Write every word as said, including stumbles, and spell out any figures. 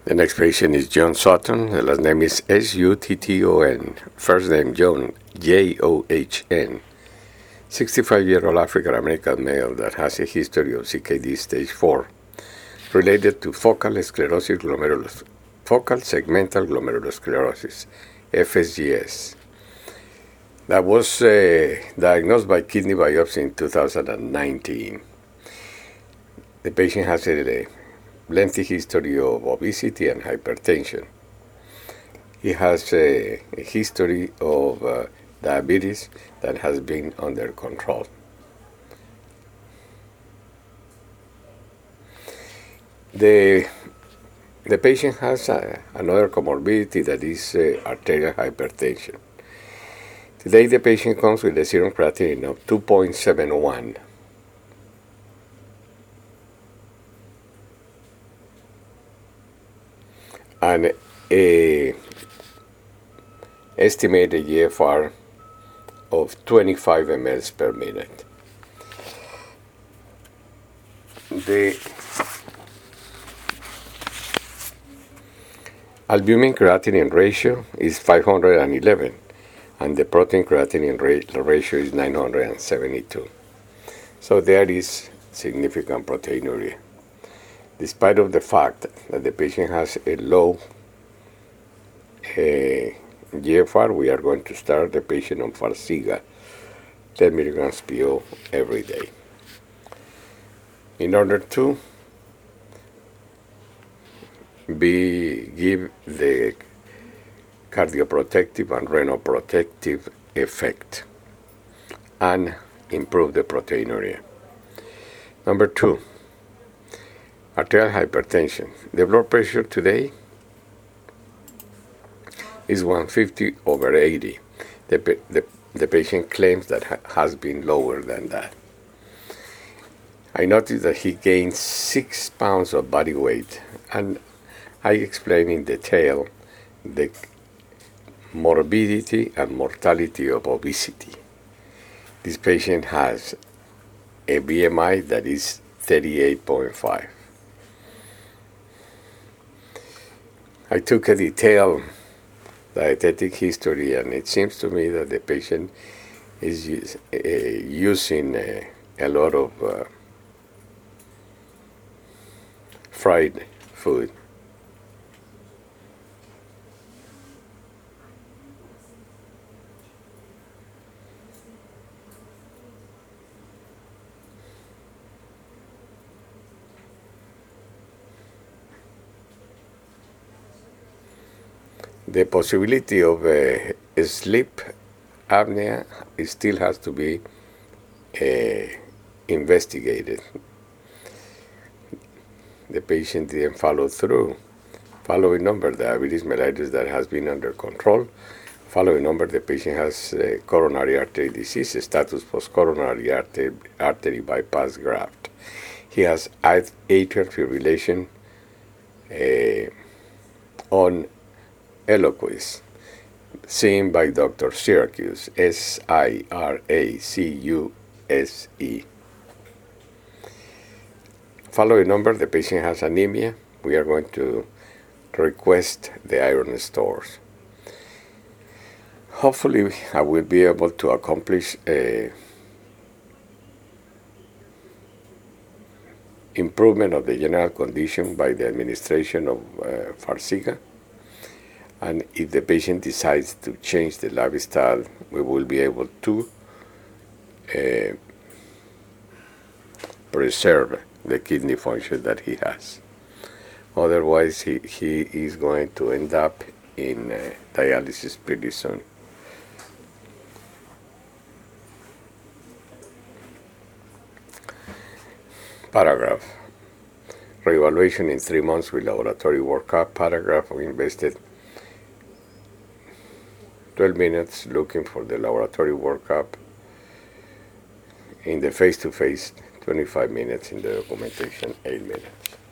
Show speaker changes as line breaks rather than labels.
The next patient is John Sutton. The last name is S U T T O N. First name John, J O H N. sixty-five-year-old African-American male that has a history of C K D stage four related to focal sclerosis glomerulus, focal segmental glomerulosclerosis, F S G S. That was uh, diagnosed by kidney biopsy in two thousand nineteen. The patient has a lengthy history of obesity and hypertension. He has a, a history of uh, diabetes that has been under control. The, the patient has a, another comorbidity that is uh, arterial hypertension. Today the patient comes with a serum creatinine of two point seven one. And a estimated G F R of twenty-five milliliters per minute. The albumin creatinine ratio is five hundred eleven, and the protein creatinine ra- ratio is nine hundred seventy-two. So there is significant proteinuria. Despite of the fact that the patient has a low uh, G F R, we are going to start the patient on Farxiga, ten milligrams P O every day. In order to be give the cardioprotective and renoprotective effect and improve the proteinuria. Number two, arterial hypertension. The blood pressure today is one fifty over eighty. The, the, the patient claims that ha- has been lower than that. I noticed that he gained six pounds of body weight, and I explain in detail the morbidity and mortality of obesity. This patient has a B M I that is thirty-eight point five. I took a detailed dietetic history, and it seems to me that the patient is use, uh, using uh, a lot of uh, fried food. The possibility of uh, sleep apnea still has to be uh, investigated. The patient didn't follow through. Following number, diabetes mellitus that has been under control. Following number, the patient has uh, coronary artery disease, status post-coronary artery, artery bypass graft. He has atrial fibrillation uh, on Eliquis, seen by Doctor Syracuse, S I R A C U S E. Following number, the patient has anemia. We are going to request the iron stores. Hopefully, I will be able to accomplish a improvement of the general condition by the administration of uh, Farxiga. And if the patient decides to change the lifestyle, we will be able to uh, preserve the kidney function that he has. Otherwise, he, he is going to end up in uh, dialysis pretty soon. Paragraph. Reevaluation in three months with laboratory workup. Paragraph. We invested twelve minutes looking for the laboratory workup. In the face-to-face, twenty-five minutes. In the documentation, eight minutes.